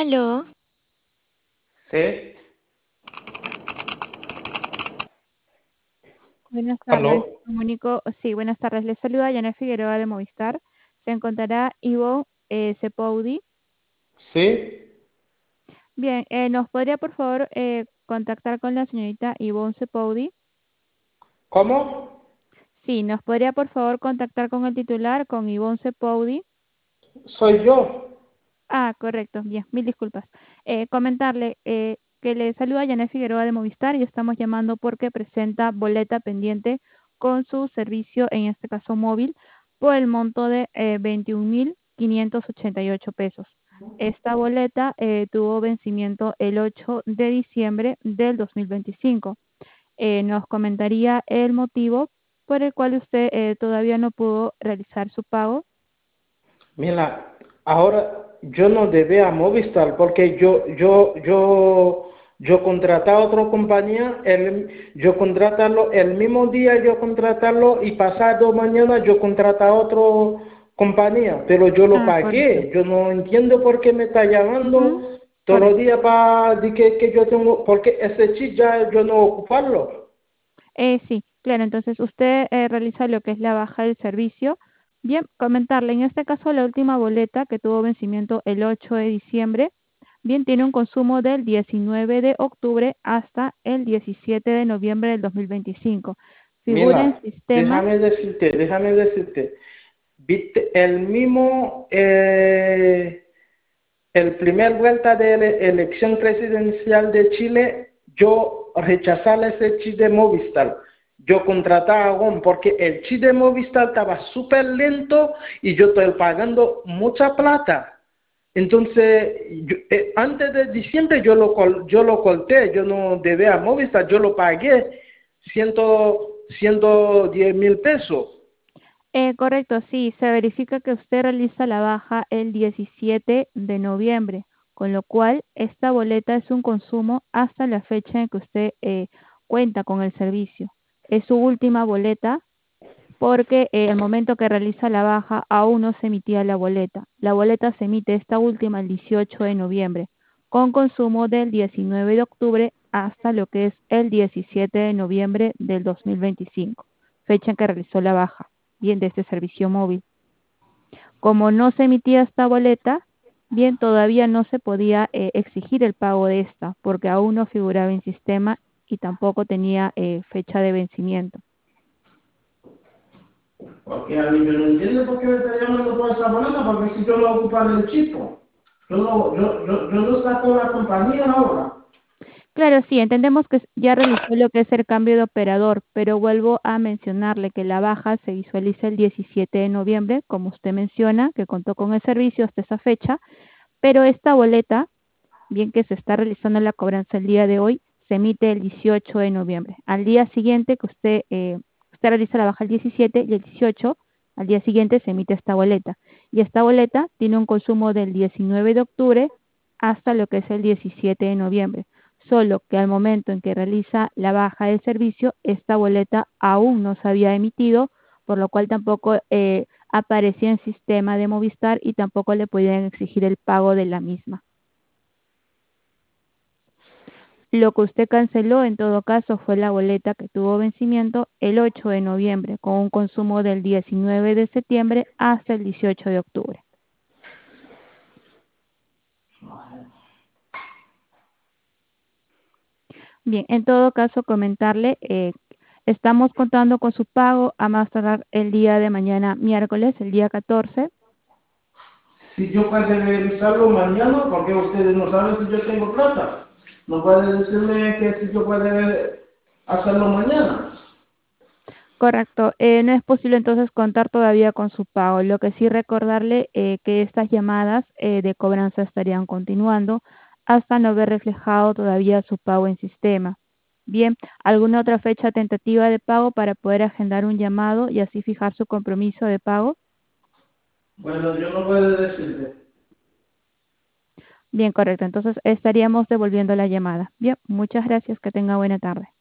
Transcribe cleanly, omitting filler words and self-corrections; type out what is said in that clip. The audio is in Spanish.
Aló, Sí, buenas tardes. aló, Comunico, sí, buenas tardes. Les saluda Janet Figueroa de Movistar. Se encontrará Ivo Sepoudi. sí, Bien, ¿nos podría por favor contactar con la señorita Ivonne Sepoudi? ¿cómo? Sí, ¿nos podría por favor contactar con el titular, con Ivonne Sepoudi? Soy yo. Ah, correcto, bien, mil disculpas. Comentarle que le saluda Janet Figueroa de Movistar y estamos llamando porque presenta boleta pendiente con su servicio, en este caso móvil, por el monto de 21.588 pesos. Esta boleta tuvo vencimiento el 8 de diciembre del 2025. Nos comentaría el motivo por el cual usted todavía no pudo realizar su pago. Mira, ahora yo no debía a Movistar porque yo contraté a otra compañía, yo contratarlo el mismo día, yo contratarlo y pasado mañana yo contraté a otra compañía, pero yo lo Ah, correcto. pagué. Yo no entiendo por qué me está llamando Ujú, todos los correcto. días para decir que yo tengo, porque ese chip ya yo no ocuparlo. Sí, claro, entonces usted realiza lo que es la baja del servicio. Bien, comentarle, en este caso la última boleta que tuvo vencimiento el 8 de diciembre, bien, tiene un consumo del 19 de octubre hasta el 17 de noviembre del 2025. Figura en Mira, sistema. déjame decirte, viste el mismo, el primer vuelta de la elección presidencial de Chile, yo rechazaba ese chip de Movistar. Yo contrataba a GOM porque el chip de Movistar estaba súper lento y yo estoy pagando mucha plata. Entonces, antes de diciembre yo lo corté, yo no debía a Movistar, yo lo pagué 110.000 pesos. Correcto, sí, se verifica que usted realiza la baja el 17 de noviembre, con lo cual esta boleta es un consumo hasta la fecha en que usted cuenta con el servicio. Es su última boleta porque el momento que realiza la baja aún no se emitía la boleta. La boleta se emite esta última el 18 de noviembre, con consumo del 19 de octubre hasta lo que es el 17 de noviembre del 2025, fecha en que realizó la baja, bien, de este servicio móvil. Como no se emitía esta boleta, bien, todavía no se podía exigir el pago de esta, porque aún no figuraba en sistema y tampoco tenía fecha de vencimiento. Porque a mí yo no entiendo por qué me está llamando toda esa boleta, porque si yo lo ocupo en el chipo, yo no saco la compañía ahora. Claro, sí, entendemos que ya realizó lo que es el cambio de operador, pero vuelvo a mencionarle que la baja se visualiza el 17 de noviembre, como usted menciona, que contó con el servicio hasta esa fecha, pero esta boleta, bien que se está realizando la cobranza el día de hoy, se emite el 18 de noviembre. Al día siguiente que usted realiza la baja el 17 y el 18, al día siguiente se emite esta boleta. Y esta boleta tiene un consumo del 19 de octubre hasta lo que es el 17 de noviembre. Solo que al momento en que realiza la baja del servicio, esta boleta aún no se había emitido, por lo cual tampoco aparecía en sistema de Movistar y tampoco le podían exigir el pago de la misma. Lo que usted canceló en todo caso fue la boleta que tuvo vencimiento el 8 de noviembre, con un consumo del 19 de septiembre hasta el 18 de octubre. Bien, en todo caso comentarle, estamos contando con su pago a más tardar el día de mañana, miércoles, el día 14. Si yo puedo revisarlo mañana, porque ustedes no saben si yo tengo plata. No puede decirme que si yo puedo hacerlo mañana. Correcto, no es posible entonces contar todavía con su pago. Lo que sí recordarle que estas llamadas de cobranza estarían continuando hasta no haber reflejado todavía su pago en sistema. Bien, ¿alguna otra fecha tentativa de pago para poder agendar un llamado y así fijar su compromiso de pago? Bueno, yo no puedo decirle. Bien, correcto. Entonces estaríamos devolviendo la llamada. Bien, muchas gracias. Que tenga buena tarde.